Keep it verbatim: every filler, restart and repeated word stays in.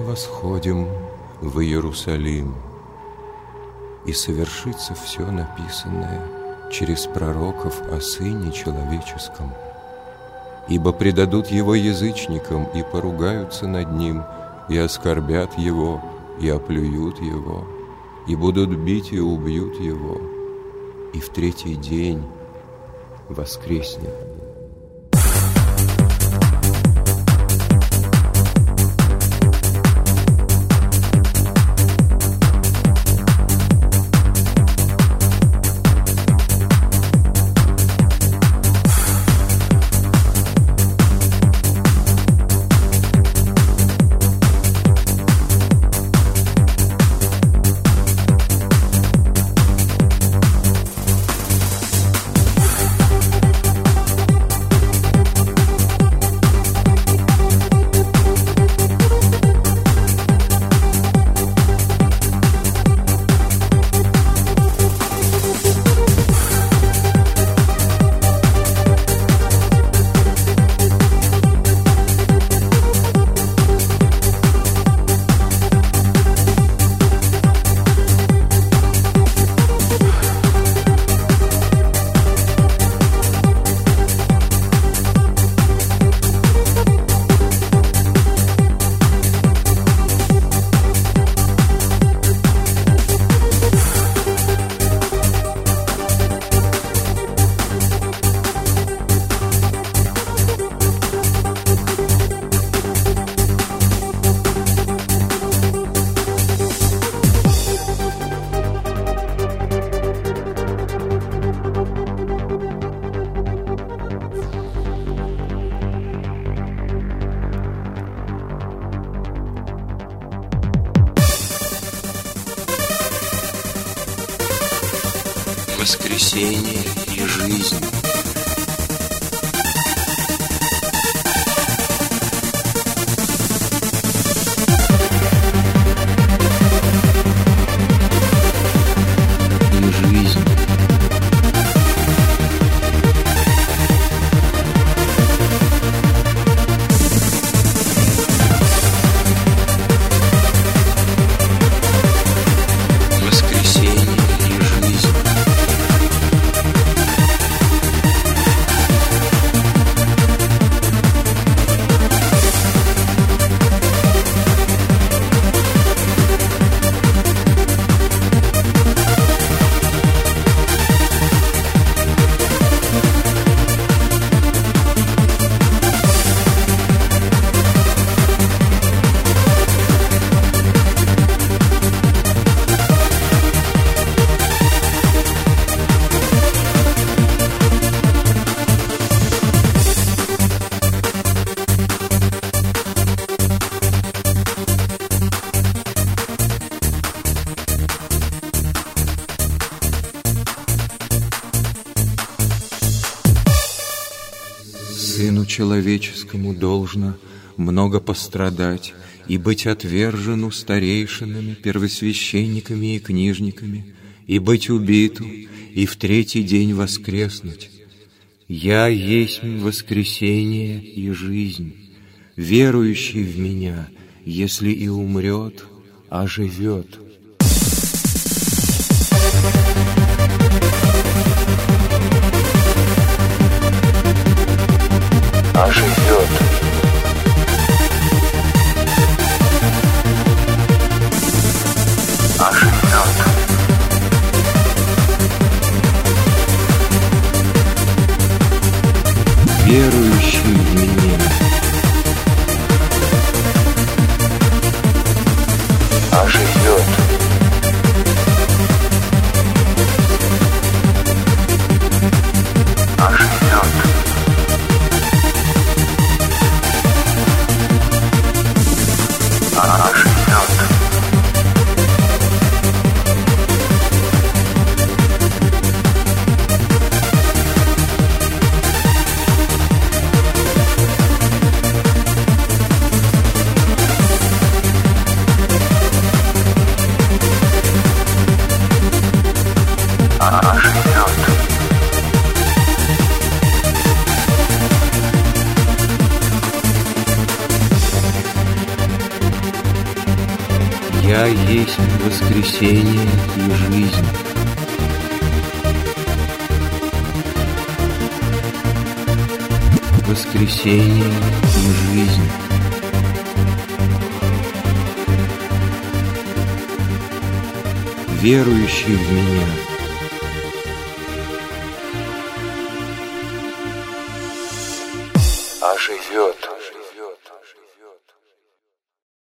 восходим в Иерусалим, и совершится все написанное через пророков о Сыне Человеческом. Ибо предадут Его язычникам и поругаются над Ним, и оскорбят Его, и оплюют Его, и будут бить и убьют Его, и в третий день воскреснет. Воскресение и жизнь. И жизнь. Сыну человеческому должно много пострадать и быть отвержену старейшинами, первосвященниками и книжниками, и быть убиту, и в третий день воскреснуть. Я есть воскресение и жизнь. Верующий в Меня, если и умрет, оживет. Оживет. Оживет. Верующий в Меня оживет. воскресение и жизнь. Воскресение и жизнь. Верующий в меня. Оживет.